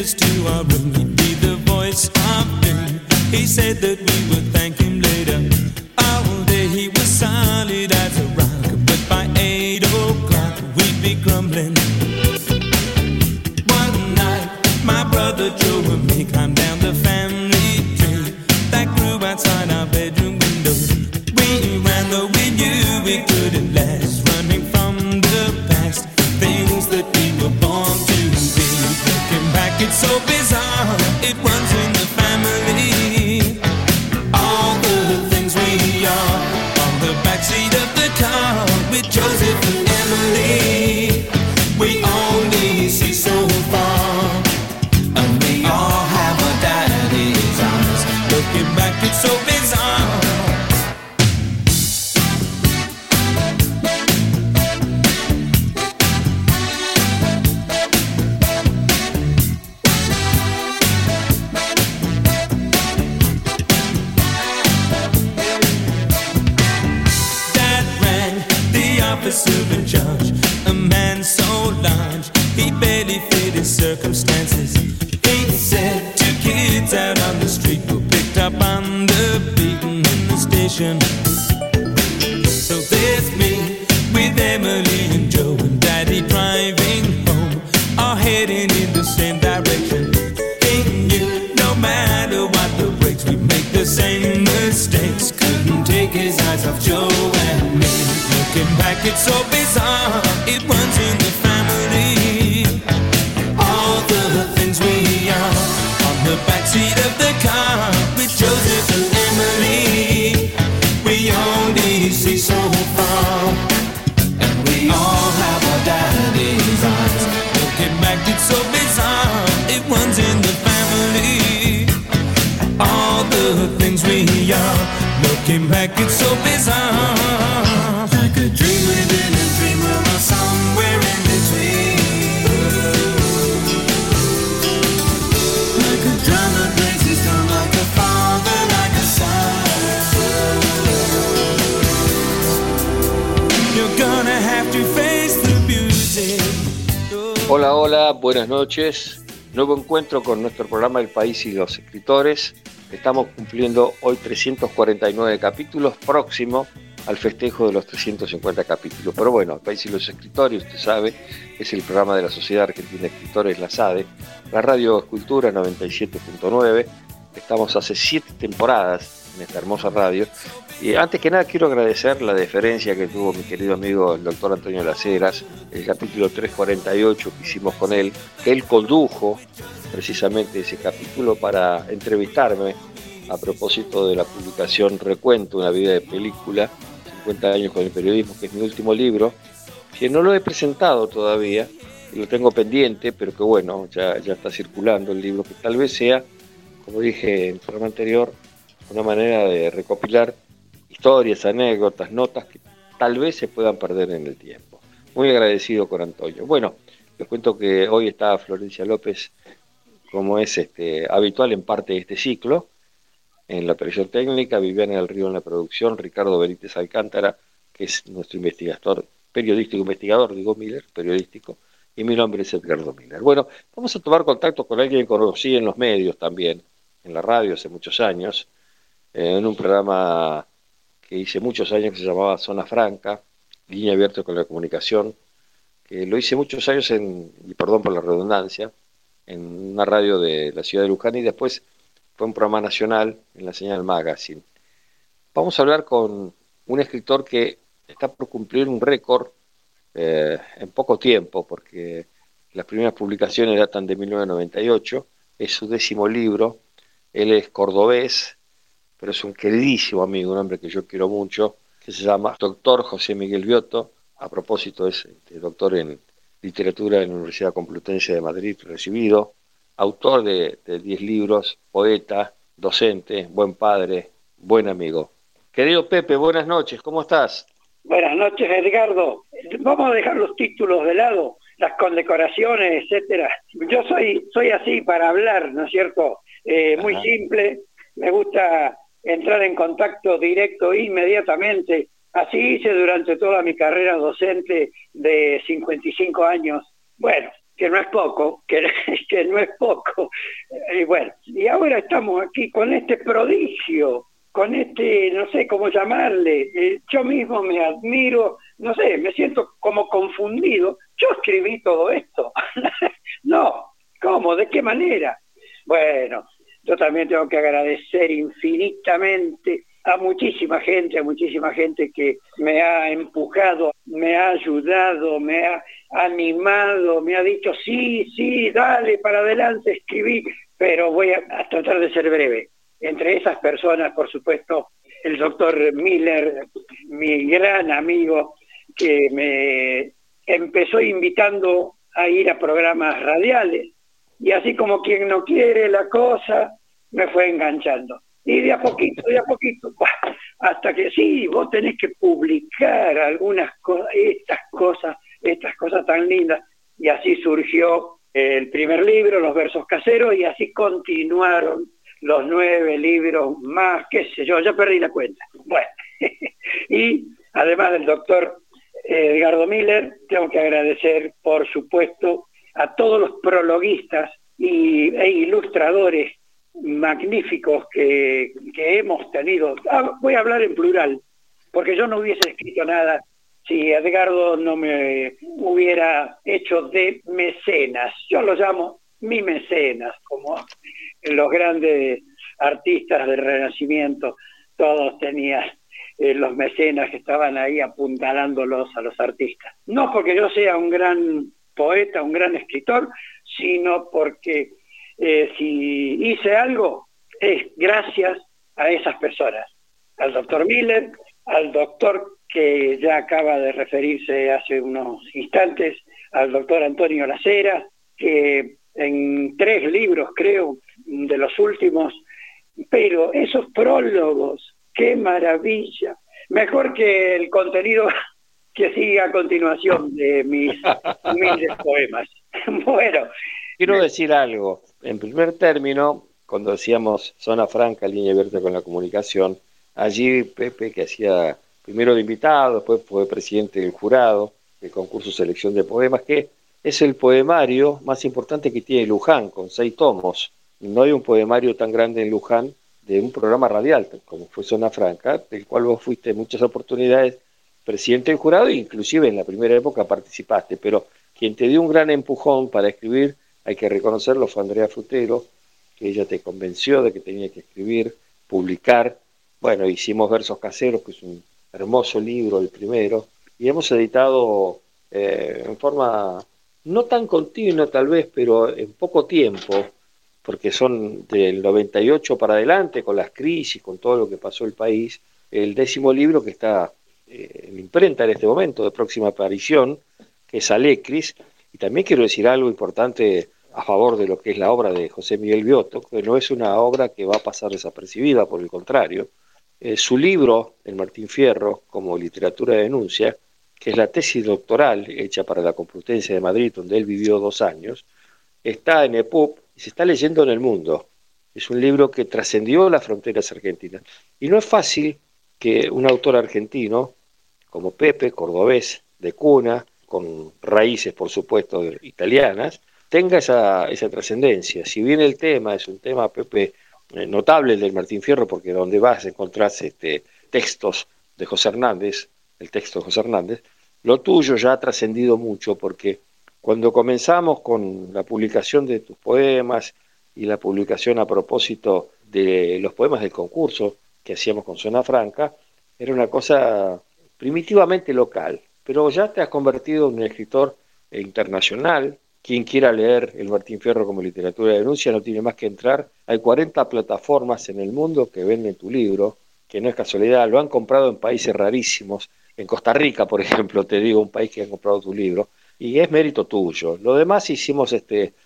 us to our room. He'd be the voice of doom. He said that we would thank him later. All day he was solid as a rock, but by 8 o'clock we'd be grumbling. One night, my brother Joe and me climbed down the family tree that grew outside our bedroom window. We ran though we knew we couldn't last, running from the past, things that we were born to be. Looking back, it's so bizarre, it runs in the family. All the things we are on the backseat of the car with Joseph and Emily. We only see so far, and we all have our daddy's eyes. Looking back, it's so bizarre. Officer in charge, a man so large, he barely fit his circumstances. He said 2 kids out on the street were picked up on the beat in the station. So there's me with Emily and Joe and Daddy driving home, all heading in the same direction. He knew no matter what the brakes, we'd make the same mistakes. Couldn't take his eyes off Joe and me. Looking back, it's so bizarre, it runs in the family. All the things we are on the backseat of the car with Joseph and Emily. We only see so far, and we all have our daddy's eyes. Looking back, it's so bizarre, it runs in the family. All the things we are, looking back, it's so bizarre. Like a dream within a dream, or somewhere in between. Like a drum that breaks its tone, like a father, like a son. You're gonna have to face the music. Hola, hola, buenas noches. Nuevo encuentro con nuestro programa El País y los Escritores. Estamos cumpliendo hoy 349 capítulos, próximo al festejo de los 350 capítulos. Pero bueno, El País y los Escritores, usted sabe, es el programa de la Sociedad Argentina de Escritores, la SADE, la Radio Escultura 97.9. Estamos hace 7 temporadas en esta hermosa radio. Y antes que nada quiero agradecer la deferencia que tuvo mi querido amigo el doctor Antonio Las Heras, el capítulo 348 que hicimos con él, que él condujo precisamente ese capítulo para entrevistarme a propósito de la publicación Recuento, una vida de película, 50 años con el periodismo, que es mi último libro, que no lo he presentado todavía, lo tengo pendiente, pero que bueno, ya está circulando el libro, que tal vez sea, como dije en el programa anterior, una manera de recopilar historias, anécdotas, notas que tal vez se puedan perder en el tiempo. Muy agradecido con Antonio. Bueno, les cuento que hoy está Florencia López, como es habitual en parte de este ciclo, en la operación técnica, Viviana del Río en la producción, Ricardo Benítez Alcántara, que es nuestro investigador periodístico, y mi nombre es Edgardo Miller. Bueno, vamos a tomar contacto con alguien que conocí en los medios también, en la radio hace muchos años, en un programa que hice muchos años que se llamaba Zona Franca, línea abierta con la comunicación, que lo hice muchos años y perdón por la redundancia, en una radio de la ciudad de Luján, y después fue un programa nacional en la Señal Magazine. Vamos a hablar con un escritor que está por cumplir un récord en poco tiempo, porque las primeras publicaciones datan de 1998, es su 10º libro, él es cordobés, pero es un queridísimo amigo, un hombre que yo quiero mucho, que se llama doctor José Miguel Biotto. A propósito, es doctor en literatura en la Universidad Complutense de Madrid, recibido, autor de 10 libros, poeta, docente, buen padre, buen amigo. Querido Pepe, buenas noches, ¿cómo estás? Buenas noches, Edgardo. Vamos a dejar los títulos de lado, las condecoraciones, etcétera. Yo soy así para hablar, ¿no es cierto? Muy simple, me gusta entrar en contacto directo inmediatamente. Así hice durante toda mi carrera docente de 55 años. Bueno, que no es poco, que no es poco. Y bueno, y ahora estamos aquí con este prodigio, con este, no sé cómo llamarle, yo mismo me admiro, no sé, me siento como confundido. Yo escribí todo esto. No, ¿cómo? ¿De qué manera? Bueno, yo también tengo que agradecer infinitamente a muchísima gente que me ha empujado, me ha ayudado, me ha animado, me ha dicho, sí, dale, para adelante, escribí, pero voy a tratar de ser breve. Entre esas personas, por supuesto, el doctor Miller, mi gran amigo, que me empezó invitando a ir a programas radiales, y así como quien no quiere la cosa, me fue enganchando. Y de a poquito, hasta que sí, vos tenés que publicar algunas cosas, estas cosas tan lindas. Y así surgió el primer libro, Los versos caseros, y así continuaron los 9 libros más, qué sé yo, ya perdí la cuenta. Bueno, y además del doctor Edgardo Miller, tengo que agradecer, por supuesto, a todos los prologuistas e ilustradores magníficos que hemos tenido. Voy a hablar en plural, porque yo no hubiese escrito nada si Edgardo no me hubiera hecho de mecenas. Yo lo llamo mi mecenas, como los grandes artistas del Renacimiento, todos tenían los mecenas que estaban ahí apuntalándolos a los artistas. No porque yo sea un gran poeta, un gran escritor, sino porque si hice algo es gracias a esas personas, al doctor Miller, al doctor que ya acaba de referirse hace unos instantes, al doctor Antonio Lacera, que en 3 libros, creo, de los últimos, pero esos prólogos, qué maravilla, mejor que el contenido que sigue a continuación de mis humildes poemas. Bueno, quiero decir algo. En primer término, cuando decíamos zona franca, línea abierta con la comunicación, allí Pepe, que hacía primero de invitado, después fue presidente del jurado del concurso Selección de Poemas, que es el poemario más importante que tiene Luján, con 6 tomos. No hay un poemario tan grande en Luján de un programa radial, como fue Zona Franca, del cual vos fuiste en muchas oportunidades presidente del jurado e inclusive en la primera época participaste, pero quien te dio un gran empujón para escribir, hay que reconocerlo, fue Andrea Frutero, que ella te convenció de que tenía que escribir, publicar. Bueno, hicimos Versos Caseros, que es un hermoso libro, el primero, y hemos editado en forma no tan continua tal vez, pero en poco tiempo, porque son del 98 para adelante, con las crisis, con todo lo que pasó el país, el 10º libro que está en imprenta en este momento, de próxima aparición, que es Alecris. Y también quiero decir algo importante a favor de lo que es la obra de José Miguel Biotto, que no es una obra que va a pasar desapercibida, por el contrario. Su libro, El Martín Fierro, como literatura de denuncia, que es la tesis doctoral hecha para la Complutense de Madrid, donde él vivió 2 años, está en EPUB y se está leyendo en el mundo. Es un libro que trascendió las fronteras argentinas. Y no es fácil que un autor argentino, como Pepe, cordobés, de cuna, con raíces, por supuesto, italianas, tenga esa trascendencia. Si bien el tema es un tema, Pepe, notable, el del Martín Fierro, porque donde vas encontrás textos de José Hernández, el texto de José Hernández, lo tuyo ya ha trascendido mucho, porque cuando comenzamos con la publicación de tus poemas y la publicación a propósito de los poemas del concurso que hacíamos con Zona Franca, era una cosa primitivamente local, pero ya te has convertido en un escritor internacional. Quien quiera leer El Martín Fierro como literatura de denuncia no tiene más que entrar. Hay 40 plataformas en el mundo que venden tu libro, que no es casualidad, lo han comprado en países rarísimos. En Costa Rica, por ejemplo, te digo, un país que ha comprado tu libro, y es mérito tuyo. Lo demás hicimos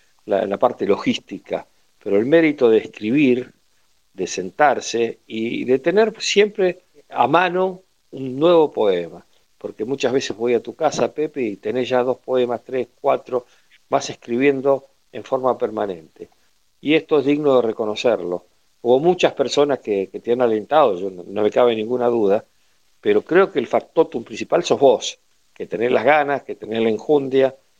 la parte logística, pero el mérito de escribir, de sentarse y de tener siempre a mano un nuevo poema, porque muchas veces voy a tu casa, Pepe, y tenés ya 2 poemas, 3, 4, vas escribiendo en forma permanente. Y esto es digno de reconocerlo. Hubo muchas personas que te han alentado, yo no me cabe ninguna duda, pero creo que el factotum principal sos vos, que tenés las ganas, que tenés la enjundia,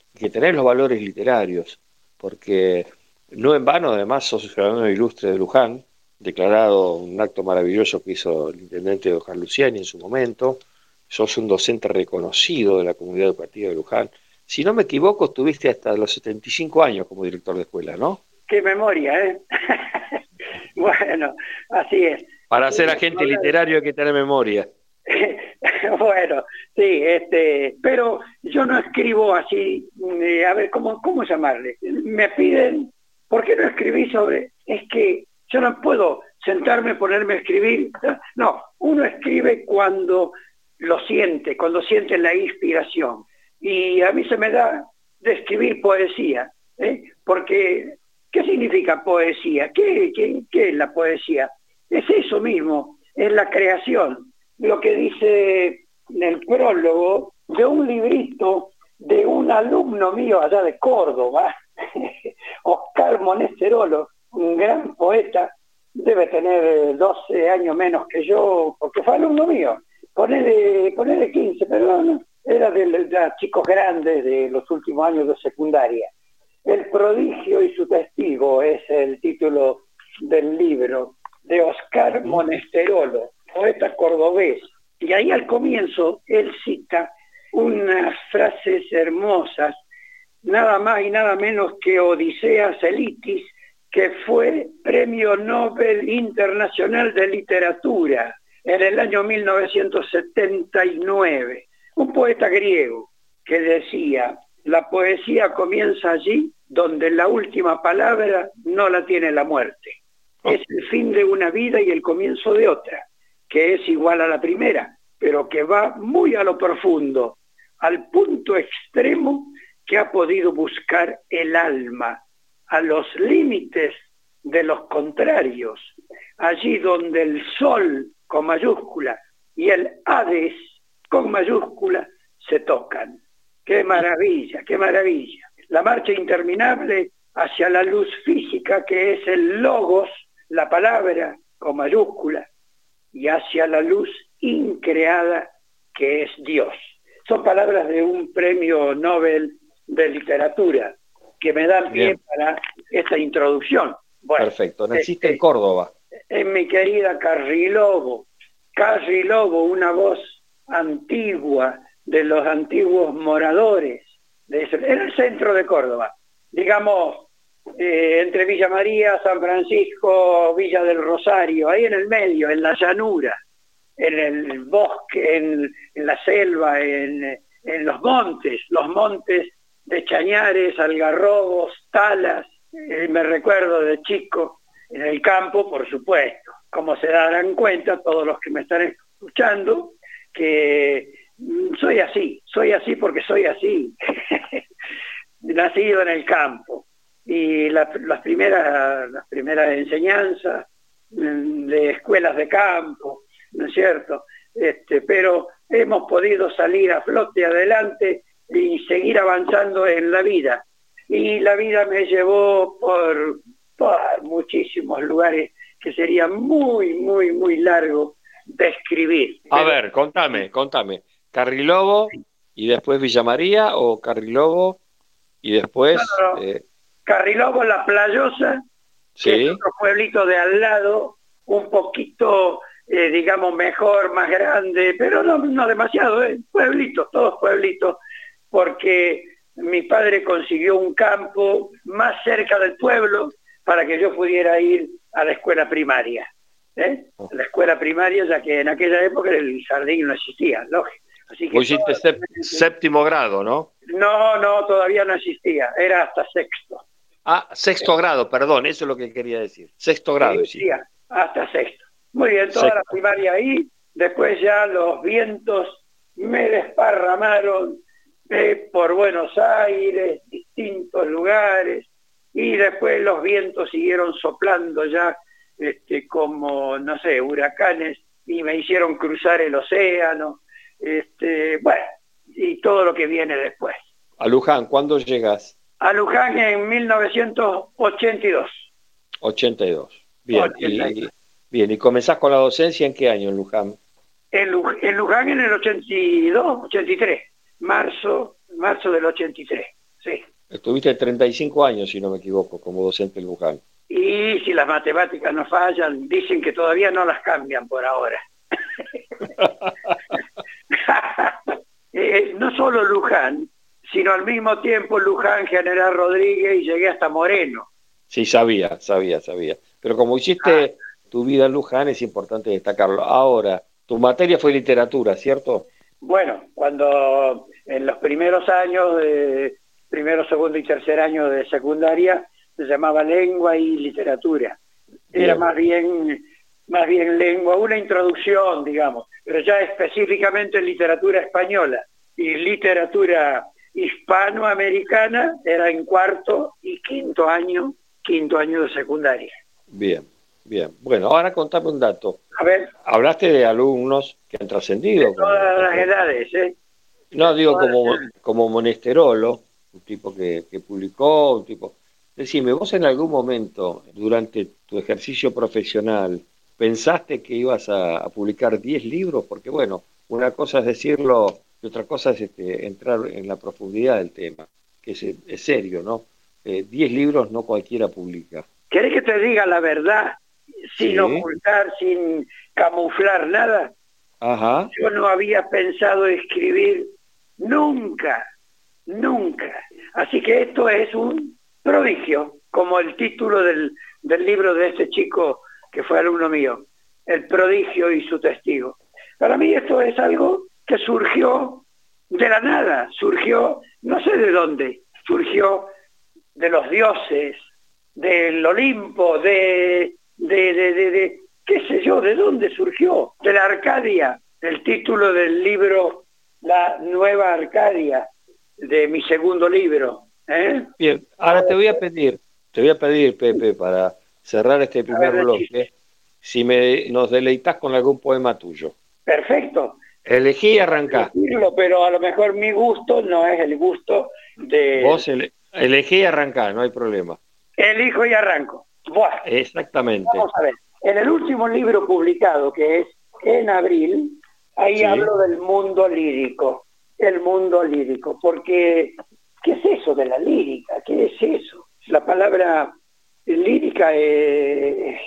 que tenés los valores literarios, porque no en vano, además, sos ciudadano ilustre de Luján, declarado un acto maravilloso que hizo el intendente Oscar Luciani en su momento. Sos un docente reconocido de la comunidad educativa de Luján. Si no me equivoco, estuviste hasta los 75 años como director de escuela, ¿no? Qué memoria, ¿eh? Bueno, así es. Para ser agente literario hay que tener memoria. Bueno, sí, pero yo no escribo así, a ver, ¿cómo llamarle? Me piden, ¿por qué no escribí sobre? Es que yo no puedo sentarme, ponerme a escribir. No, uno escribe cuando lo siente, cuando siente la inspiración. Y a mí se me da de escribir poesía, porque ¿qué significa poesía? ¿Qué es la poesía? Es eso mismo, es la creación. Lo que dice en el prólogo de un librito de un alumno mío allá de Córdoba, Oscar Monesterolo, un gran poeta, debe tener 12 años menos que yo, porque fue alumno mío. Ponele 15, pero no, era de chicos grandes de los últimos años de secundaria. El prodigio y su testigo es el título del libro de Oscar Monesterolo, poeta cordobés. Y ahí al comienzo él cita unas frases hermosas, nada más y nada menos que Odisea Celitis, que fue Premio Nobel Internacional de Literatura en el año 1979. Un poeta griego que decía: la poesía comienza allí donde la última palabra no la tiene la muerte. Es el fin de una vida y el comienzo de otra, que es igual a la primera, pero que va muy a lo profundo, al punto extremo que ha podido buscar el alma, a los límites de los contrarios, allí donde el sol con mayúscula y el Hades con mayúscula se tocan. ¡Qué maravilla, qué maravilla! La marcha interminable hacia la luz física que es el logos, la palabra con mayúscula, y hacia la luz increada que es Dios. Son palabras de un premio Nobel de literatura que me dan pie para esta introducción. Bueno, perfecto, naciste en Córdoba. En mi querida Carrilobo, una voz antigua de los antiguos moradores, en el centro de Córdoba, digamos, entre Villa María, San Francisco, Villa del Rosario, ahí en el medio, en la llanura, en el bosque, en la selva, en los montes de Chañares, Algarrobos, Talas. Me recuerdo de chico en el campo, por supuesto, como se darán cuenta todos los que me están escuchando, que soy así porque soy así, nacido en el campo. Y las primeras enseñanzas de escuelas de campo, ¿no es cierto? Pero hemos podido salir a flote adelante y seguir avanzando en la vida. Y la vida me llevó por muchísimos lugares que sería muy, muy, muy largo describir. A ver, contame. ¿Carrilobo y después Villa María o Carrilobo y después...? No. Carrilobo, La Playosa, ¿sí? Que es otro pueblito de al lado, un poquito, digamos, mejor, más grande, pero no demasiado, todos pueblitos, porque mi padre consiguió un campo más cerca del pueblo para que yo pudiera ir a la escuela primaria. La escuela primaria, ya que en aquella época el jardín no existía, lógico. Así que vos hiciste séptimo grado, ¿no? No, todavía no existía, era hasta sexto. Ah, sexto grado, perdón, eso es lo que quería decir. Sexto grado. Sí, hasta sexto. Muy bien, toda la primaria ahí, después ya los vientos me desparramaron por Buenos Aires, distintos lugares, y después los vientos siguieron soplando ya como, no sé, huracanes, y me hicieron cruzar el océano, bueno, y todo lo que viene después. A Luján, ¿cuándo llegas? A Luján en 1982. 82. Bien. ¿Y comenzás con la docencia en qué año en Luján? En Luján en el 82, 83. Marzo del 83. sí. Estuviste 35 años, si no me equivoco, como docente en Luján. Y si las matemáticas no fallan, dicen que todavía no las cambian por ahora. No solo Luján, sino al mismo tiempo Luján, General Rodríguez, y llegué hasta Moreno. Sí, sabía. Pero como hiciste tu vida en Luján, es importante destacarlo. Ahora, tu materia fue literatura, ¿cierto? Bueno, cuando en los primeros años, primero, segundo y tercer año de secundaria, se llamaba lengua y literatura. Era más bien lengua, una introducción, digamos, pero ya específicamente literatura española y literatura hispanoamericana era en cuarto y quinto año de secundaria. Bien. Bueno, ahora contame un dato. A ver. Hablaste de alumnos que han trascendido. De todas las edades, ¿eh? No, digo como Monesterolo, un tipo que publicó, un tipo... Decime, vos en algún momento, durante tu ejercicio profesional, ¿pensaste que ibas a publicar 10 libros? Porque bueno, una cosa es decirlo y otra cosa es entrar en la profundidad del tema, que es serio, ¿no? 10 libros no cualquiera publica. ¿Querés que te diga la verdad? Sin ocultar, sin camuflar nada. Ajá. Yo no había pensado escribir nunca. Así que esto es un prodigio, como el título del libro de este chico que fue alumno mío, El prodigio y su testigo. Para mí esto es algo que surgió de la nada, surgió, no sé de dónde, surgió de los dioses, del Olimpo, de qué sé yo, de dónde surgió, de la Arcadia, el título del libro La Nueva Arcadia, de mi segundo libro. Bien, ahora te voy a pedir, Pepe, para cerrar este primer bloque, si nos deleitas con algún poema tuyo. Perfecto. Elegí y arrancá. Pero a lo mejor mi gusto no es el gusto de... Vos elegí y arrancá, no hay problema. Elijo y arranco. Buah. Exactamente. Vamos a ver. En el último libro publicado, que es En Abril, ahí hablo del mundo lírico. El mundo lírico. Porque, ¿qué es eso de la lírica? ¿Qué es eso? La palabra lírica es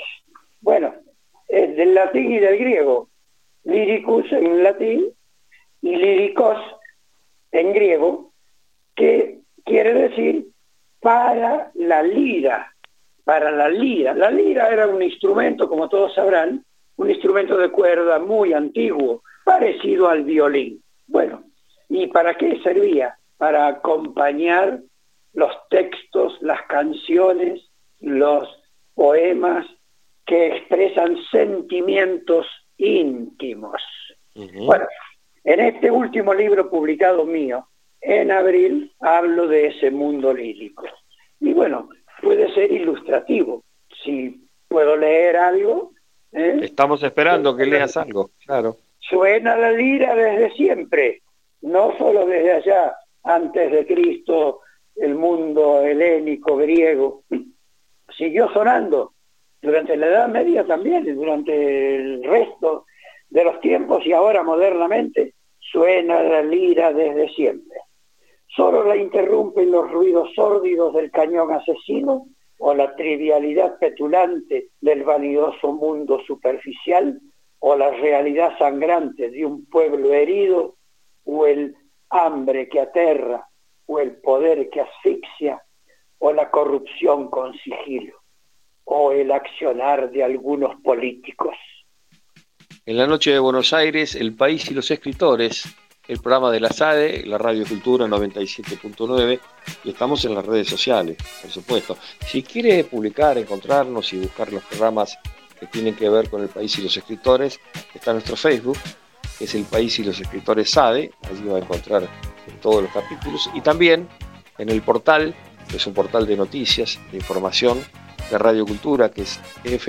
del latín y del griego. Lyricus en latín y líricos en griego, que quiere decir para la lira. La lira era un instrumento, como todos sabrán, un instrumento de cuerda muy antiguo, parecido al violín. Bueno, ¿y para qué servía? Para acompañar los textos, las canciones, los poemas que expresan sentimientos íntimos. Uh-huh. Bueno, en este último libro publicado mío, En Abril, hablo de ese mundo lírico. Y bueno, puede ser ilustrativo. Si puedo leer algo... Estamos esperando que leas algo, claro. Suena la lira desde siempre, no solo desde allá, antes de Cristo, el mundo helénico, griego. Siguió sonando durante la Edad Media también, y durante el resto de los tiempos, y ahora modernamente suena la lira desde siempre. Solo la interrumpen los ruidos sórdidos del cañón asesino o la trivialidad petulante del vanidoso mundo superficial o la realidad sangrante de un pueblo herido o el hambre que aterra o el poder que asfixia o la corrupción con sigilo o el accionar de algunos políticos. En la noche de Buenos Aires, El País y los Escritores, el programa de la SADE, la Radio Cultura 97.9, y estamos en las redes sociales, por supuesto. Si quiere publicar, encontrarnos y buscar los programas que tienen que ver con El País y los Escritores, está nuestro Facebook, que es El País y los Escritores SADE, allí va a encontrar todos los capítulos, y también en el portal, que es un portal de noticias, de información, de Radio Cultura, que es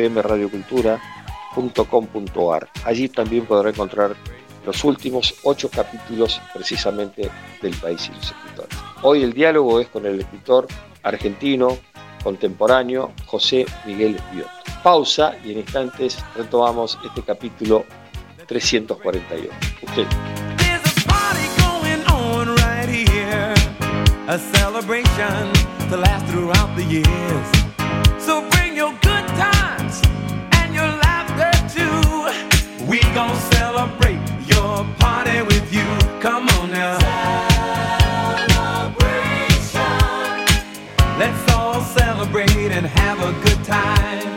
fmradiocultura.com.ar. Allí también podrá encontrar los últimos 8 capítulos precisamente del País y los Escritores. Hoy el diálogo es con el escritor argentino contemporáneo José Miguel Biotto. Pausa y en instantes retomamos este capítulo 348. Usted. a celebration to last throughout the years. So bring your good times and your laughter too. We gon' celebrate your party with you. Come on now. Celebration. Let's all celebrate and have a good time.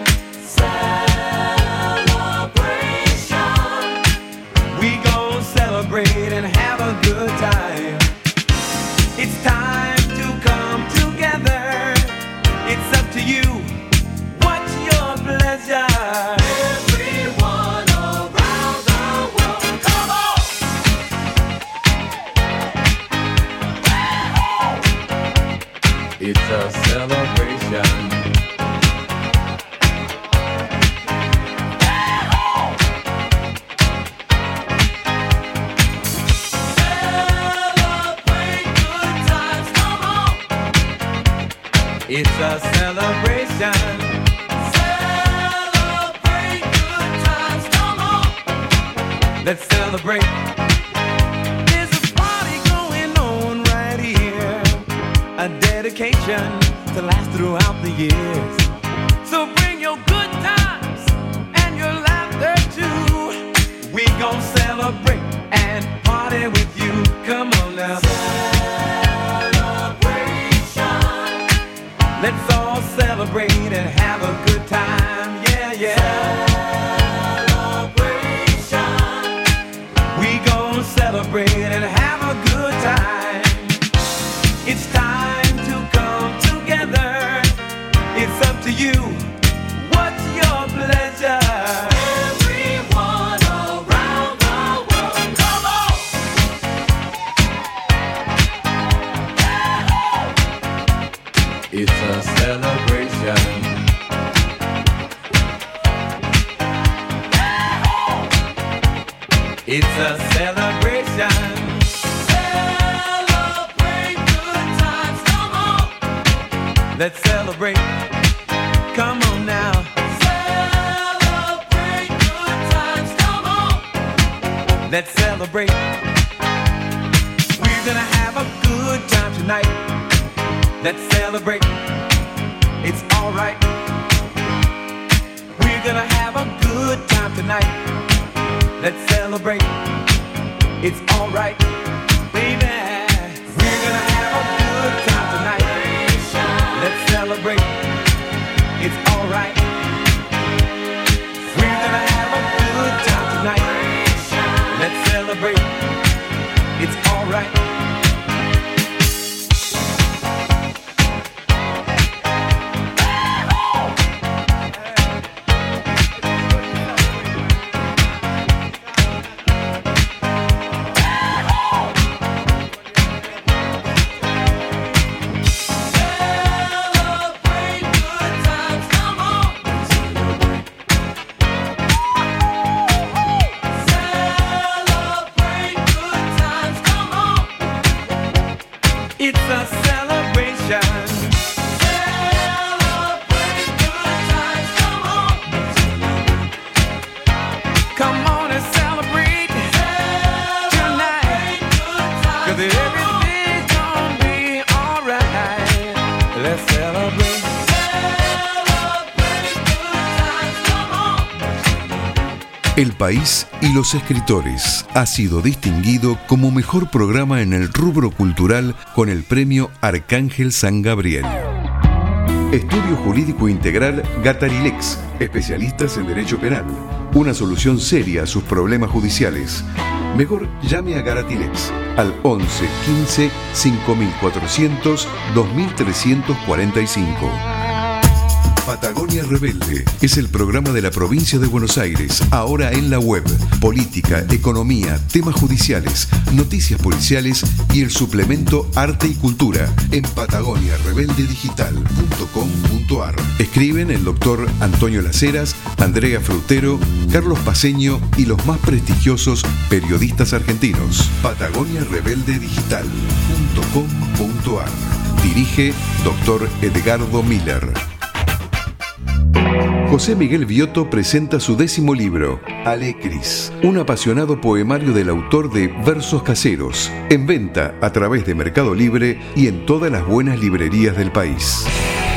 Celebration. We gon' celebrate and have a good time. It's time to come together. It's up to you. What's your pleasure? Everyone around the world, come on! It's a celebration. It's a celebration. Celebrate good times, come on. Let's celebrate. There's a party going on right here. A dedication to last throughout the years. So bring your good times and your laughter too. We gon' celebrate and party with you. Come on now. Let's all celebrate and have a good time, yeah, yeah. Celebration. We gon' celebrate and have a good time. It's time to come together. It's up to you. What's your pleasure? Everyone around the world, come on! It's a celebration. It's a celebration. Celebrate good times, come on. Let's celebrate. Come on now. Celebrate good times, come on. Let's celebrate. We're gonna have a good time tonight. Let's celebrate. It's alright. We're gonna have a good time tonight. Let's celebrate. It's alright, baby. We're gonna have a good time tonight. Let's celebrate. It's alright. We're gonna have a good time tonight. Let's celebrate. It's alright. It's a celebration. Celebrate good times, come on. Come on and celebrate tonight. 'Cause everything's gonna be alright. Let's celebrate. Celebrate good times, come on. El País y los Escritores ha sido distinguido como mejor programa en el rubro cultural con el premio Arcángel San Gabriel. Estudio Jurídico Integral Gatarilex, especialistas en derecho penal. Una solución seria a sus problemas judiciales. Mejor llame a Gatarilex al 11 15 5400 2345. Patagonia Rebelde es el programa de la provincia de Buenos Aires, ahora en la web. Política, economía, temas judiciales, noticias policiales y el suplemento Arte y Cultura en patagoniarebeldedigital.com.ar. Escriben el doctor Antonio Laceras, Andrea Fruttero, Carlos Paceño y los más prestigiosos periodistas argentinos. patagoniarebeldedigital.com.ar. Dirige Dr. Edgardo Miller. José Miguel Viotto presenta su 10º libro, Alecris, un apasionado poemario del autor de Versos Caseros, en venta a través de Mercado Libre y en todas las buenas librerías del país.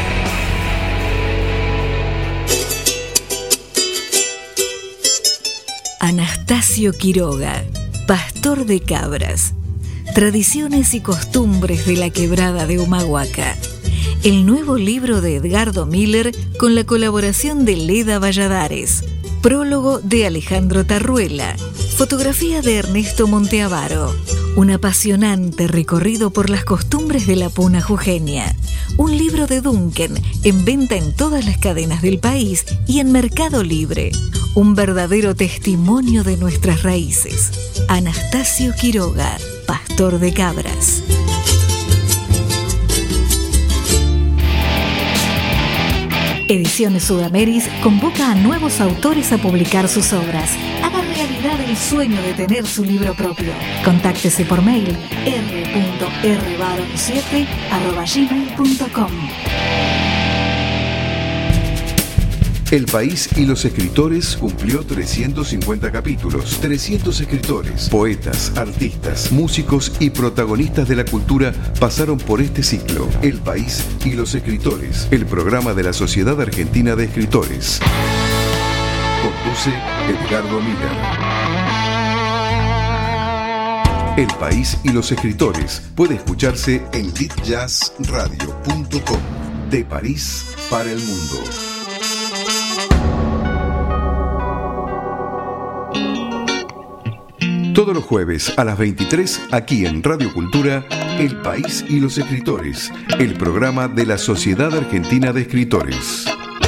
Anastasio Quiroga, Pastor de Cabras. Tradiciones y costumbres de la quebrada de Humahuaca. El nuevo libro de Edgardo Miller con la colaboración de Leda Valladares. Prólogo de Alejandro Tarruela. Fotografía de Ernesto Monteavaro. Un apasionante recorrido por las costumbres de la puna jujeña. Un libro de Duncan en venta en todas las cadenas del país y en Mercado Libre. Un verdadero testimonio de nuestras raíces. Anastasio Quiroga, Pastor de Cabras. Ediciones Sudameris convoca a nuevos autores a publicar sus obras. Haga realidad el sueño de tener su libro propio. Contáctese por mail r.rbaron7@gmail.com. El País y los Escritores cumplió 350 capítulos. 300 escritores, poetas, artistas, músicos y protagonistas de la cultura pasaron por este ciclo. El País y los Escritores, el programa de la Sociedad Argentina de Escritores. Conduce Edgardo Miller. El País y los Escritores puede escucharse en litjazzradio.com. De París para el mundo. Todos los jueves a las 23, aquí en Radio Cultura, El País y los Escritores, el programa de la Sociedad Argentina de Escritores.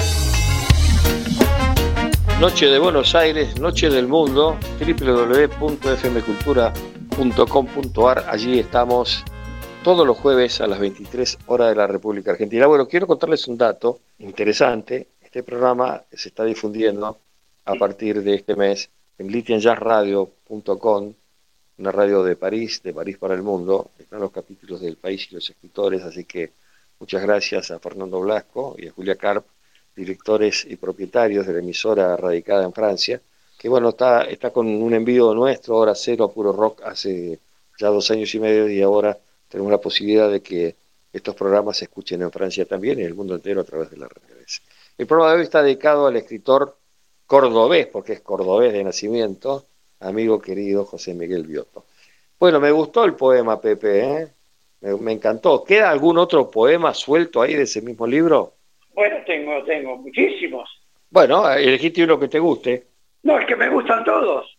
Noche de Buenos Aires, Noche del Mundo, www.fmcultura.com.ar. Allí estamos todos los jueves a las 23 horas de la República Argentina. Bueno, quiero contarles un dato interesante. Este programa se está difundiendo a partir de este mes en litjazzradio.com, una radio de París para el mundo. Están los capítulos del País y los Escritores, así que muchas gracias a Fernando Blasco y a Julia Carp, directores y propietarios de la emisora radicada en Francia, que bueno, está con un envío nuestro, Hora Cero a Puro Rock, hace ya 2 años y medio, y ahora tenemos la posibilidad de que estos programas se escuchen en Francia también y en el mundo entero a través de las redes. El programa de hoy está dedicado al escritor cordobés, porque es cordobés de nacimiento, amigo querido José Miguel Viotto. Bueno, me gustó el poema, Pepe, ¿eh? Me encantó. ¿Queda algún otro poema suelto ahí de ese mismo libro? Bueno, tengo muchísimos. Bueno, elegiste uno que te guste. No, es que me gustan todos.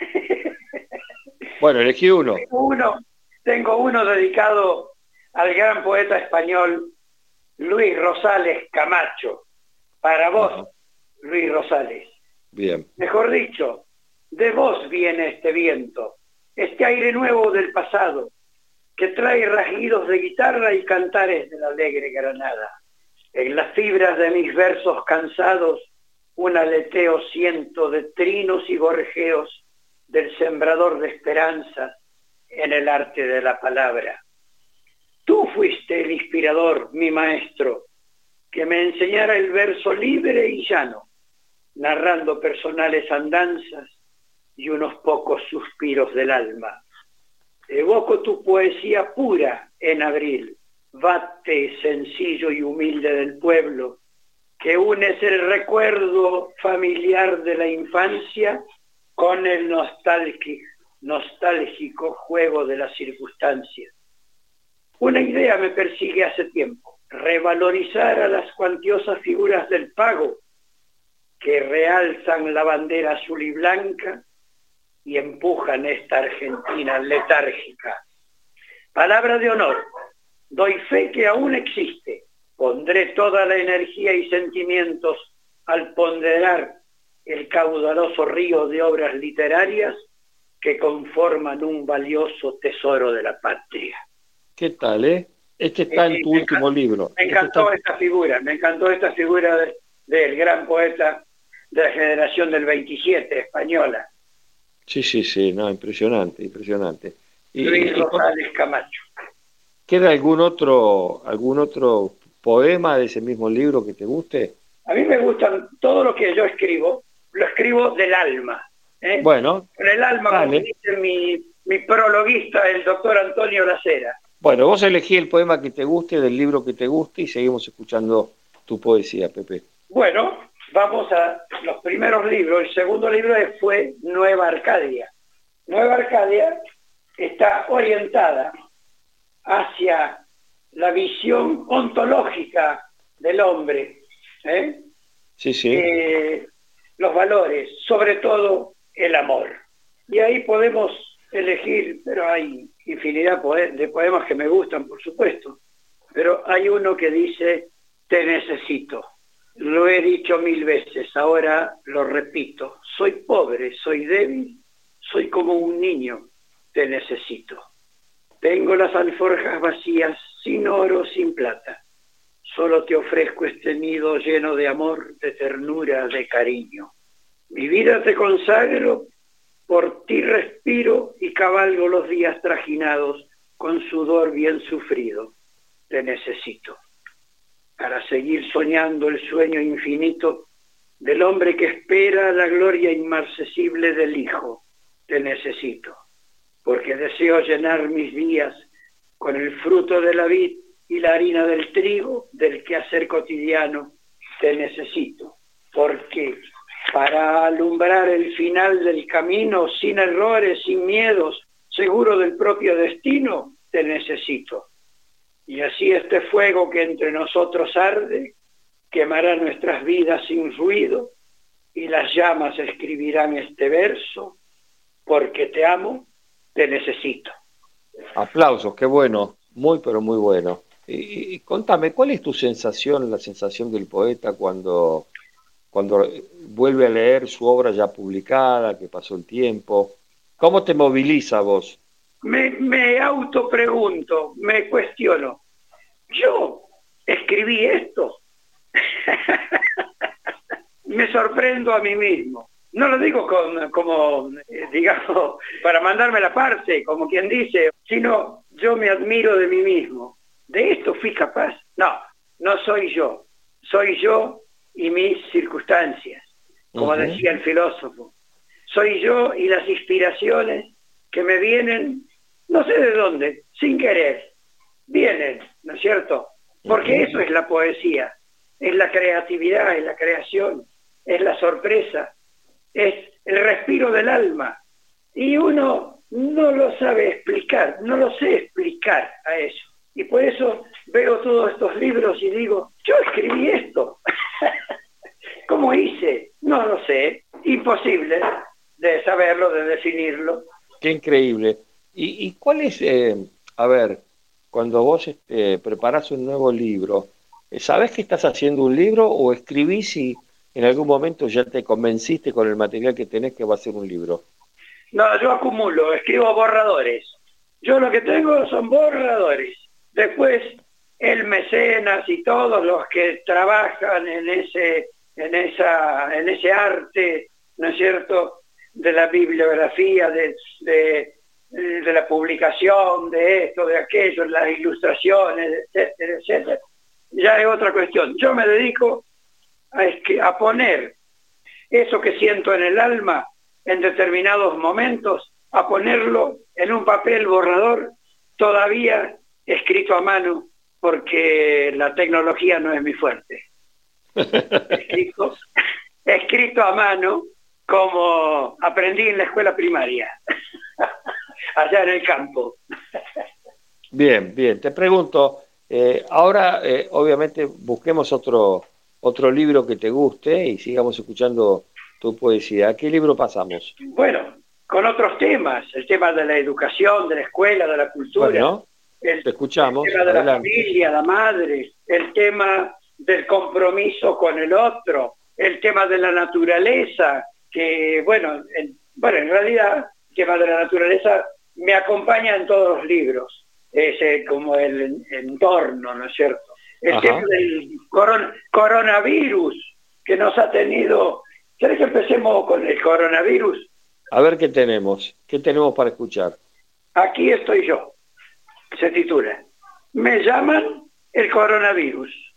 Bueno, elegí uno. Tengo uno dedicado al gran poeta español Luis Rosales Camacho. Para vos, Luis Rosales. Bien. Mejor dicho, de vos viene este viento, este aire nuevo del pasado, que trae rasguidos de guitarra y cantares de la alegre Granada. En las fibras de mis versos cansados, un aleteo siento de trinos y gorjeos del sembrador de esperanzas en el arte de la palabra. Tú fuiste el inspirador, mi maestro, que me enseñara el verso libre y llano, narrando personales andanzas y unos pocos suspiros del alma. Evoco tu poesía pura en abril, vate sencillo y humilde del pueblo, que unes el recuerdo familiar de la infancia con el nostálgico juego de las circunstancias. Una idea me persigue hace tiempo, revalorizar a las cuantiosas figuras del pago que realzan la bandera azul y blanca y empujan esta Argentina letárgica. Palabra de honor, doy fe que aún existe. Pondré toda la energía y sentimientos al ponderar el caudaloso río de obras literarias que conforman un valioso tesoro de la patria. ¿Qué tal, eh? Este está en tu último libro. Me encantó esta figura del gran poeta de la generación del 27, española. Sí, no, impresionante. Luis Rosales Camacho. ¿Queda algún otro poema de ese mismo libro que te guste? A mí me gustan todo lo que yo escribo, lo escribo del alma. Bueno, con el alma, dale. como dice mi prologuista, el doctor Antonio Lacera. Bueno, vos elegí el poema que te guste, del libro que te guste, y seguimos escuchando tu poesía, Pepe. Bueno, vamos a los primeros libros. El segundo libro fue Nueva Arcadia. Nueva Arcadia está orientada hacia la visión ontológica del hombre, Sí, sí. los valores, sobre todo el amor. Y ahí podemos elegir, pero hay infinidad de poemas que me gustan, por supuesto, pero hay uno que dice: te necesito. Lo he dicho 1000 veces, ahora lo repito. Soy pobre, soy débil, soy como un niño, te necesito. Tengo las alforjas vacías, sin oro, sin plata. Solo te ofrezco este nido lleno de amor, de ternura, de cariño. Mi vida te consagro, por ti respiro y cabalgo los días trajinados con sudor bien sufrido. Te necesito para seguir soñando el sueño infinito del hombre que espera la gloria inmarcesible del Hijo. Te necesito, porque deseo llenar mis días con el fruto de la vid y la harina del trigo del quehacer cotidiano. Te necesito, porque para alumbrar el final del camino, sin errores, sin miedos, seguro del propio destino, te necesito. Y así este fuego que entre nosotros arde, quemará nuestras vidas sin ruido, y las llamas escribirán este verso: porque te amo, te necesito. Aplausos, qué bueno, muy pero muy bueno. Y contame, ¿cuál es tu sensación, la sensación del poeta cuando vuelve a leer su obra ya publicada, que pasó el tiempo? ¿Cómo te moviliza a vos? Me autopregunto, me cuestiono. ¿Yo escribí esto? Me sorprendo a mí mismo. No lo digo como digamos, para mandarme la parte, como quien dice, sino yo me admiro de mí mismo. ¿De esto fui capaz? No soy yo. Soy yo y mis circunstancias, como decía el filósofo. Soy yo y las inspiraciones que me vienen, no sé de dónde, sin querer. Vienen, ¿no es cierto? Porque eso es la poesía, es la creatividad, es la creación, es la sorpresa, es el respiro del alma. Y uno no lo sabe explicar, no lo sé explicar a eso. Y por eso veo todos estos libros y digo, yo escribí esto. ¿Cómo hice? No lo sé. Imposible de saberlo, de definirlo. Qué increíble. ¿Y cuál es, a ver, cuando vos preparás un nuevo libro, ¿sabés que estás haciendo un libro o escribís y en algún momento ya te convenciste con el material que tenés que va a ser un libro? No, yo acumulo, escribo borradores. Yo lo que tengo son borradores. Después, el mecenas y todos los que trabajan en ese arte, ¿no es cierto?, de la bibliografía, de la publicación, de esto, de aquello, las ilustraciones, etcétera, etcétera. Ya es otra cuestión. Yo me dedico a poner eso que siento en el alma en determinados momentos, a ponerlo en un papel borrador, todavía escrito a mano, porque la tecnología no es mi fuerte. Escrito a mano, como aprendí en la escuela primaria, allá en el campo. Bien, te pregunto, ahora obviamente busquemos otro libro que te guste y sigamos escuchando tu poesía. ¿A qué libro pasamos? Bueno, con otros temas, el tema de la educación, de la escuela, de la cultura. Bueno, te escuchamos. El tema de la familia, la madre, el tema del compromiso con el otro, el tema de la naturaleza, que bueno, en realidad el tema de la naturaleza me acompaña en todos los libros, es como el entorno, ¿no es cierto? El tema del coronavirus que nos ha tenido. ¿Querés que empecemos con el coronavirus? A ver qué tenemos para escuchar. Aquí estoy yo, se titula. Me llaman el coronavirus.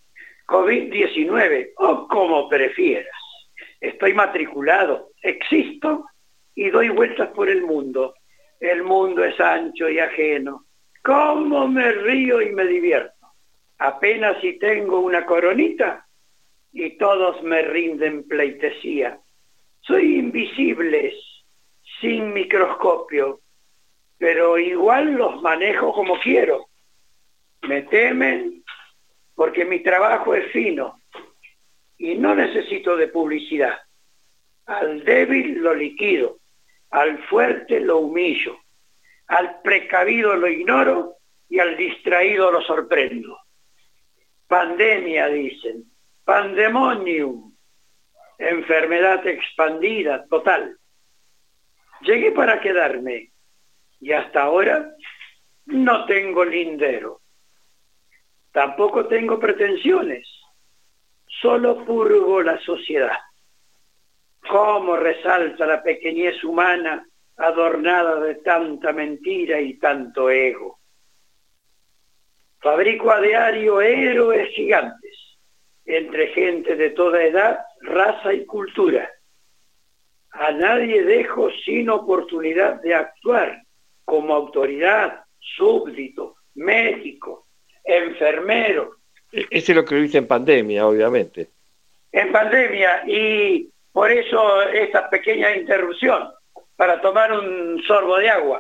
COVID-19 o como prefieras. Estoy matriculado, existo y doy vueltas por el mundo. El mundo es ancho y ajeno. ¿Cómo me río y me divierto? Apenas si tengo una coronita y todos me rinden pleitesía. Soy invisibles, sin microscopio, pero igual los manejo como quiero. Me temen porque mi trabajo es fino y no necesito de publicidad. Al débil lo liquido, al fuerte lo humillo, al precavido lo ignoro y al distraído lo sorprendo. Pandemia, dicen, pandemonium, enfermedad expandida, total. Llegué para quedarme y hasta ahora no tengo lindero. Tampoco tengo pretensiones, solo purgo la sociedad. Cómo resalta la pequeñez humana adornada de tanta mentira y tanto ego. Fabrico a diario héroes gigantes, entre gente de toda edad, raza y cultura. A nadie dejo sin oportunidad de actuar como autoridad, súbdito, médico, enfermero. Ese es lo que viste en pandemia, obviamente. En pandemia, y por eso esta pequeña interrupción, para tomar un sorbo de agua.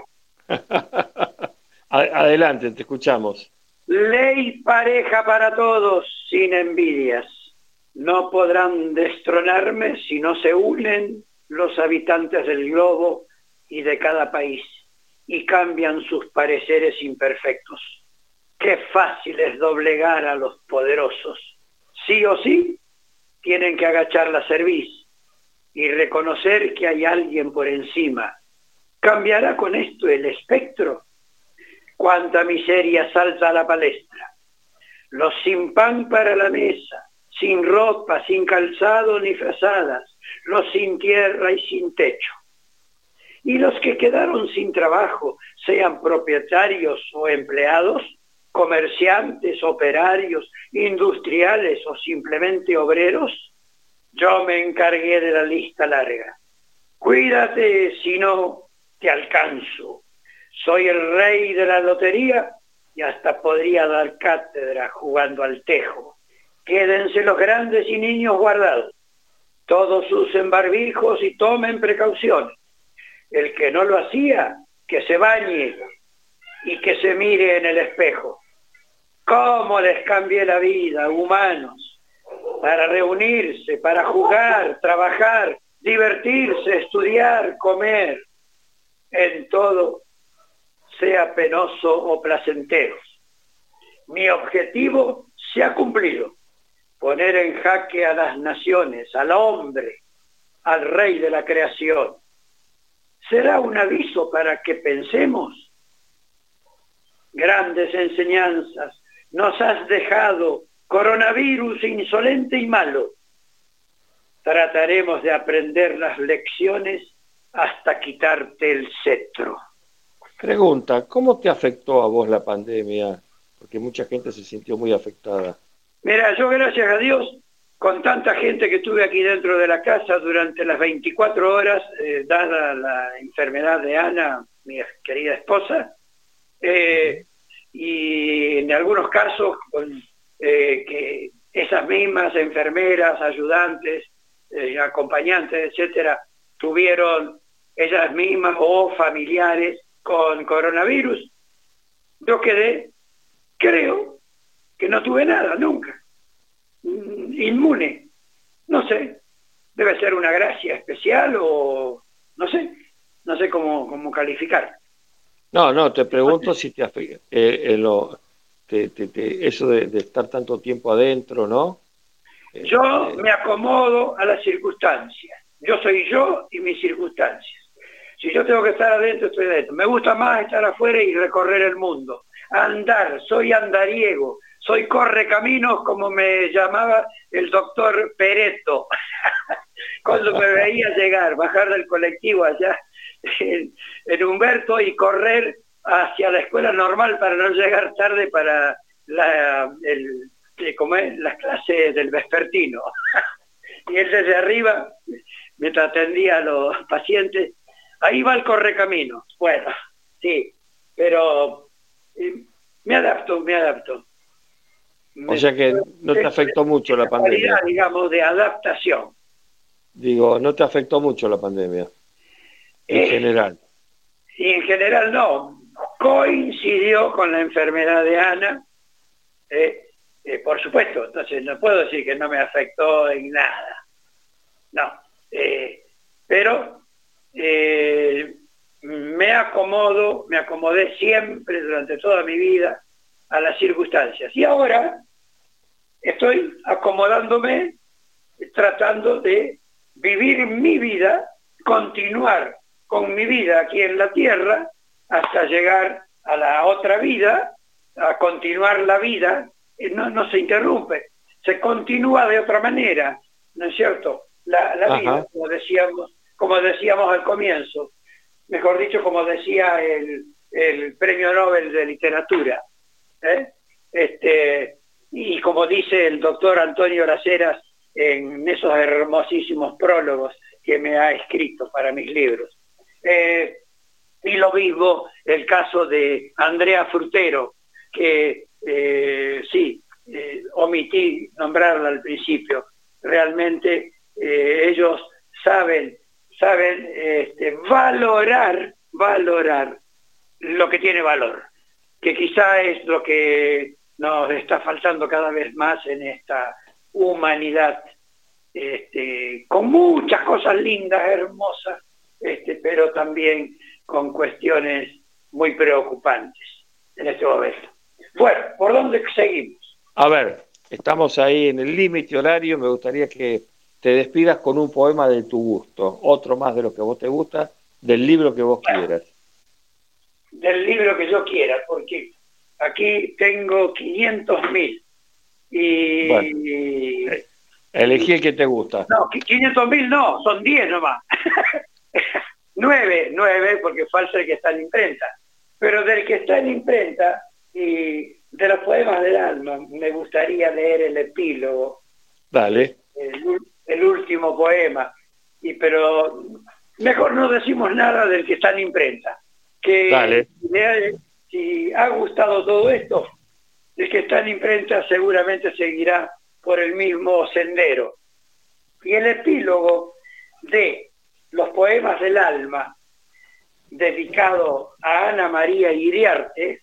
Adelante, te escuchamos. Ley pareja para todos, sin envidias. No podrán destronarme si no se unen los habitantes del globo y de cada país y cambian sus pareceres imperfectos. Qué fácil es doblegar a los poderosos. Sí o sí, tienen que agachar la cerviz y reconocer que hay alguien por encima. ¿Cambiará con esto el espectro? Cuánta miseria salta a la palestra. Los sin pan para la mesa, sin ropa, sin calzado ni frazadas, los sin tierra y sin techo. Y los que quedaron sin trabajo, sean propietarios o empleados, comerciantes, operarios, industriales o simplemente obreros, yo me encargué de la lista larga. Cuídate, si no te alcanzo. Soy el rey de la lotería y hasta podría dar cátedra jugando al tejo. Quédense los grandes y niños guardados. Todos usen barbijos y tomen precauciones. El que no lo hacía, que se bañe y que se mire en el espejo. ¿Cómo les cambié la vida, humanos? Para reunirse, para jugar, trabajar, divertirse, estudiar, comer. En todo, sea penoso o placentero. Mi objetivo se ha cumplido. Poner en jaque a las naciones, al hombre, al rey de la creación. ¿Será un aviso para que pensemos? Grandes enseñanzas nos has dejado, coronavirus insolente y malo. Trataremos de aprender las lecciones hasta quitarte el cetro. Pregunta, ¿cómo te afectó a vos la pandemia? Porque mucha gente se sintió muy afectada. Mira, yo gracias a Dios, con tanta gente que tuve aquí dentro de la casa durante las 24 horas, dada la enfermedad de Ana, mi querida esposa, y en algunos casos que esas mismas enfermeras, ayudantes, acompañantes, etcétera, tuvieron ellas mismas o familiares con coronavirus. Yo quedé, creo, que no tuve nada, nunca. Inmune. No sé, debe ser una gracia especial o no sé cómo calificar. No, te pregunto si te afecta eso de estar tanto tiempo adentro, ¿no? Yo me acomodo a las circunstancias. Yo soy yo y mis circunstancias. Si yo tengo que estar adentro, estoy adentro. Me gusta más estar afuera y recorrer el mundo. Andar, soy andariego. Soy correcaminos, como me llamaba el doctor Peretto, cuando me veía llegar, bajar del colectivo allá en Humberto y correr hacia la escuela normal para no llegar tarde para como es, las clases del vespertino. Y él desde arriba, mientras atendía a los pacientes, ahí va el correcamino. Bueno, sí, pero me adapto. O sea que no te afectó mucho la pandemia. Digamos, de adaptación. Digo, no te afectó mucho la pandemia, en general. Y en general no. Coincidió con la enfermedad de Ana, por supuesto. Entonces no puedo decir que no me afectó en nada. No. Pero me acomodé siempre durante toda mi vida a las circunstancias. Y ahora estoy acomodándome, tratando de vivir mi vida, continuar con mi vida aquí en la tierra, hasta llegar a la otra vida, a continuar la vida. No se interrumpe, se continúa de otra manera, ¿no es cierto? La vida, como decíamos al comienzo, mejor dicho, como decía el Premio Nobel de Literatura, y como dice el doctor Antonio Las Heras en esos hermosísimos prólogos que me ha escrito para mis libros. Y lo mismo el caso de Andrea Frutero, que omití nombrarla al principio. Realmente ellos saben valorar lo que tiene valor, que quizá es lo que nos está faltando cada vez más en esta humanidad, con muchas cosas lindas, hermosas, pero también con cuestiones muy preocupantes en este momento. Bueno, ¿por dónde seguimos? A ver, estamos ahí en el límite horario. Me gustaría que te despidas con un poema de tu gusto, otro más de lo que vos te gusta, del libro que vos quieras. Del libro que yo quiera, porque aquí tengo 500.000 y... Bueno, elegí el que te gusta. No, 500.000 no, son 10 nomás. 9, porque falta el que está en imprenta. Pero del que está en imprenta y de los poemas del alma, me gustaría leer el epílogo. Dale. El último poema. Pero mejor no decimos nada del que está en imprenta. Dale. Si ha gustado todo esto, el que está en imprenta seguramente seguirá por el mismo sendero. Y el epílogo de los poemas del alma, dedicado a Ana María Iriarte,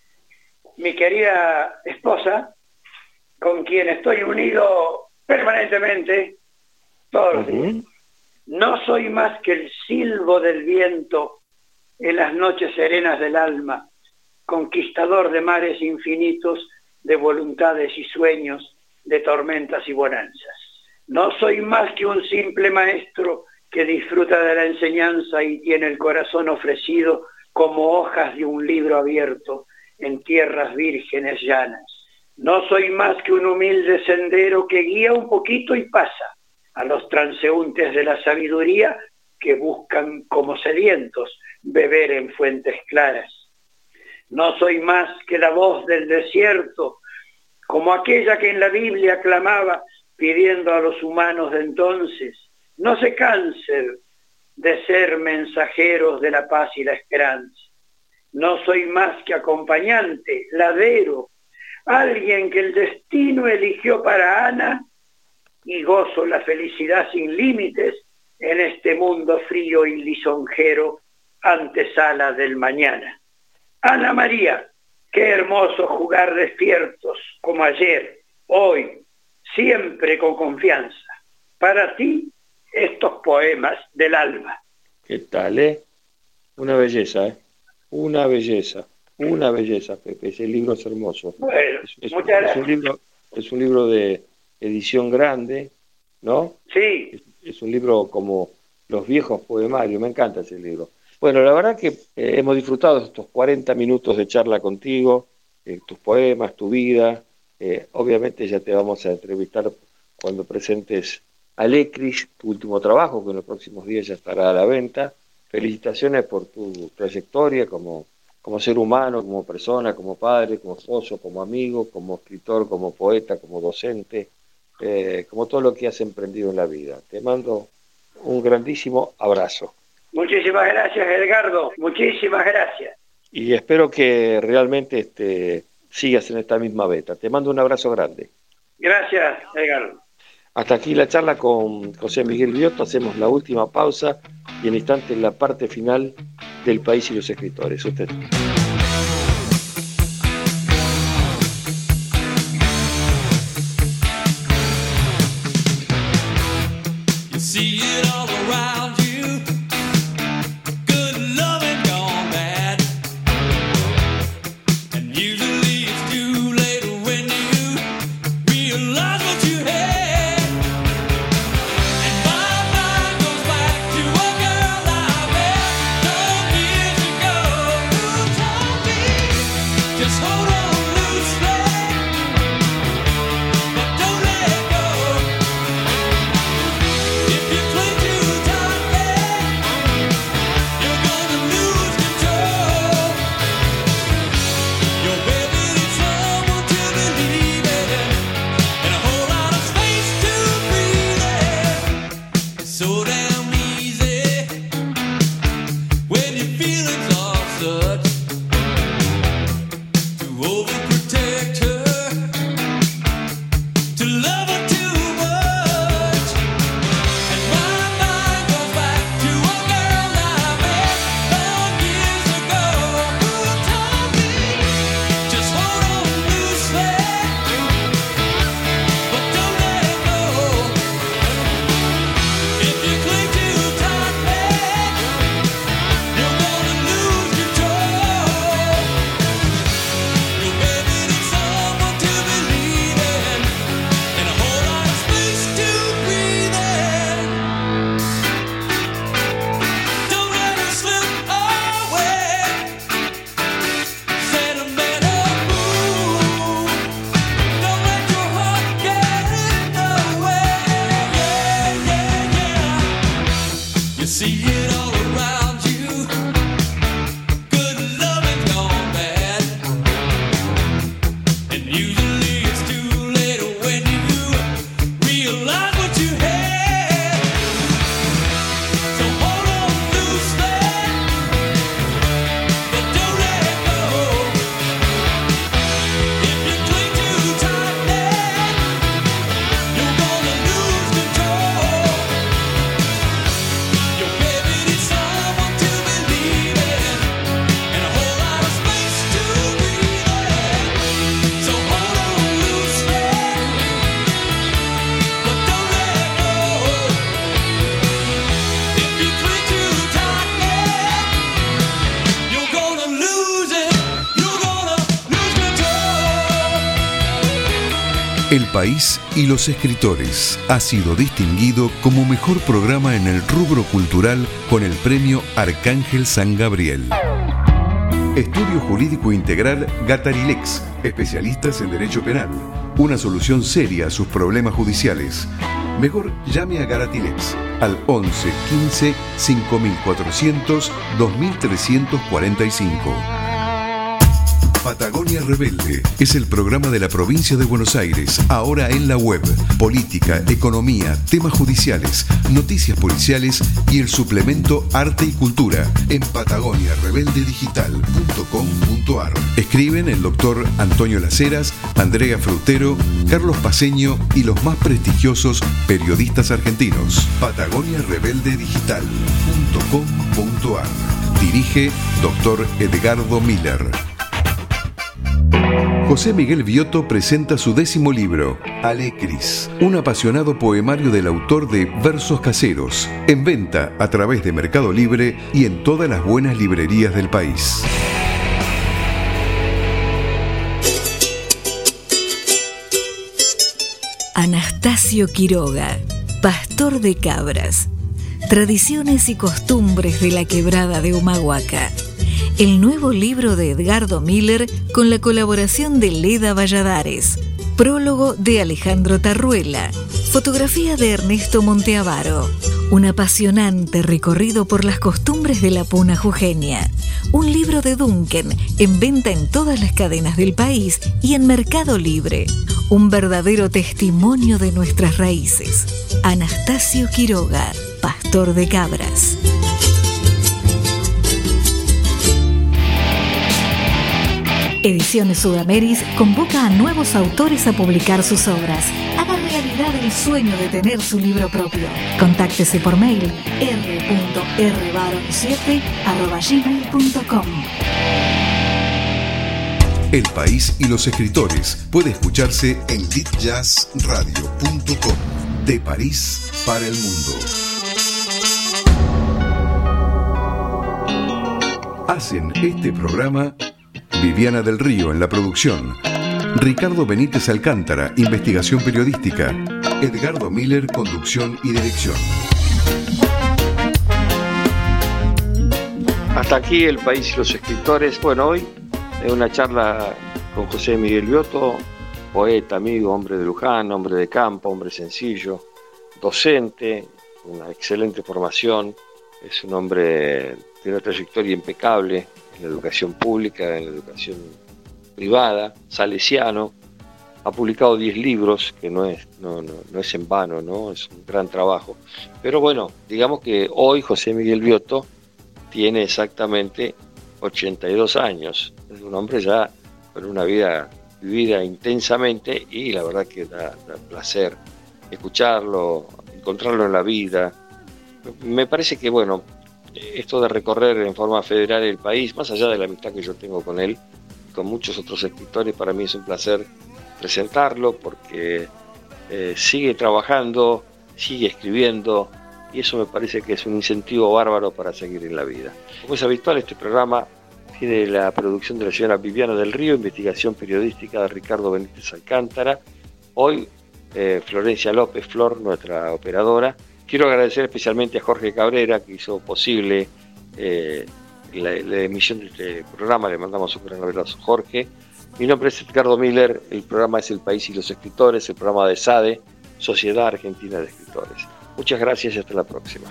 mi querida esposa, con quien estoy unido permanentemente todos los días. No soy más que el silbo del viento en las noches serenas del alma, conquistador de mares infinitos, de voluntades y sueños, de tormentas y bonanzas. No soy más que un simple maestro que disfruta de la enseñanza y tiene el corazón ofrecido como hojas de un libro abierto en tierras vírgenes llanas. No soy más que un humilde sendero que guía un poquito y pasa a los transeúntes de la sabiduría que buscan como sedientos beber en fuentes claras. No soy más que la voz del desierto, como aquella que en la Biblia clamaba pidiendo a los humanos de entonces: no se cansen de ser mensajeros de la paz y la esperanza. No soy más que acompañante, ladero, alguien que el destino eligió para Ana, y gozo la felicidad sin límites en este mundo frío y lisonjero, antesala del mañana. Ana María, qué hermoso jugar despiertos como ayer, hoy, siempre con confianza. Para ti, estos poemas del alma. ¿Qué tal, Una belleza, Una belleza, Pepe. Ese libro es hermoso. Bueno, muchas gracias. Es un libro de edición grande, ¿no? Sí. Es un libro como los viejos poemarios. Me encanta ese libro. Bueno, la verdad que hemos disfrutado estos 40 minutos de charla contigo, tus poemas, tu vida. Obviamente ya te vamos a entrevistar cuando presentes Alecris, tu último trabajo, que en los próximos días ya estará a la venta. Felicitaciones por tu trayectoria como como ser humano, como persona, como padre, como esposo, como amigo, como escritor, como poeta, como docente, como todo lo que has emprendido en la vida. Te mando un grandísimo abrazo. Muchísimas gracias, Edgardo. Muchísimas gracias. Y espero que realmente sigas en esta misma beta. Te mando un abrazo grande. Gracias, Edgardo. Hasta aquí la charla con José Miguel Viotto. Hacemos la última pausa y en instante la parte final del País y los Escritores. Usted. El País y los Escritores ha sido distinguido como mejor programa en el rubro cultural con el premio Arcángel San Gabriel. Estudio Jurídico Integral Gatarilex, especialistas en Derecho Penal. Una solución seria a sus problemas judiciales. Mejor llame a Gatarilex al 11 15 5400 2345. Patagonia Rebelde es el programa de la provincia de Buenos Aires, ahora en la web. Política, economía, temas judiciales, noticias policiales y el suplemento Arte y Cultura en patagoniarebeldedigital.com.ar. Escriben el doctor Antonio Laceras, Andrea Frutero, Carlos Paceño y los más prestigiosos periodistas argentinos. patagoniarebeldedigital.com.ar. Dirige doctor Edgardo Miller. José Miguel Viotto presenta su 10º libro, Alecris, un apasionado poemario del autor de Versos Caseros, en venta a través de Mercado Libre y en todas las buenas librerías del país. Anastasio Quiroga, pastor de cabras. Tradiciones y costumbres de la quebrada de Humahuaca. El nuevo libro de Edgardo Miller con la colaboración de Leda Valladares. Prólogo de Alejandro Tarruela. Fotografía de Ernesto Monteavaro. Un apasionante recorrido por las costumbres de la puna jujeña. un libro de Duncan, en venta en todas las cadenas del país y en Mercado Libre. Un verdadero testimonio de nuestras raíces. Anastasio Quiroga, Pastor de Cabras. Ediciones Sudameris convoca a nuevos autores a publicar sus obras. Haga realidad el sueño de tener su libro propio. Contáctese por mail r.rbaron7@gmail.com. El País y los Escritores puede escucharse en litjazzradio.com. De París para el mundo. Hacen este programa Viviana del Río en la producción, Ricardo Benítez Alcántara, investigación periodística, Edgardo Miller, conducción y dirección. Hasta aquí El País y los Escritores. Bueno, hoy es una charla con José Miguel Biotto, poeta, amigo, hombre de Luján, hombre de campo, hombre sencillo, docente, una excelente formación, es un hombre de una trayectoria impecable en la educación pública, en la educación privada, salesiano, ha publicado 10 libros, que no es en vano, ¿no? Es un gran trabajo. Pero bueno, digamos que hoy José Miguel Biotto tiene exactamente 82 años, es un hombre ya con una vida vivida intensamente y la verdad que da placer escucharlo, encontrarlo en la vida. Me parece que, bueno, esto de recorrer en forma federal el país, más allá de la amistad que yo tengo con él y con muchos otros escritores, para mí es un placer presentarlo porque sigue trabajando, sigue escribiendo y eso me parece que es un incentivo bárbaro para seguir en la vida. Como es habitual, este programa tiene la producción de la señora Viviana del Río, investigación periodística de Ricardo Benítez Alcántara. Hoy Florencia López Flor, nuestra operadora. Quiero agradecer especialmente a Jorge Cabrera, que hizo posible la emisión de este programa. Le mandamos un gran abrazo, Jorge. Mi nombre es Edgardo Miller, el programa es El País y los Escritores, el programa de SADE, Sociedad Argentina de Escritores. Muchas gracias y hasta la próxima.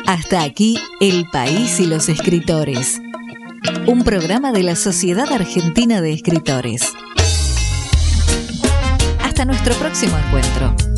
Hasta aquí El País y los Escritores, un programa de la Sociedad Argentina de Escritores. Hasta nuestro próximo encuentro.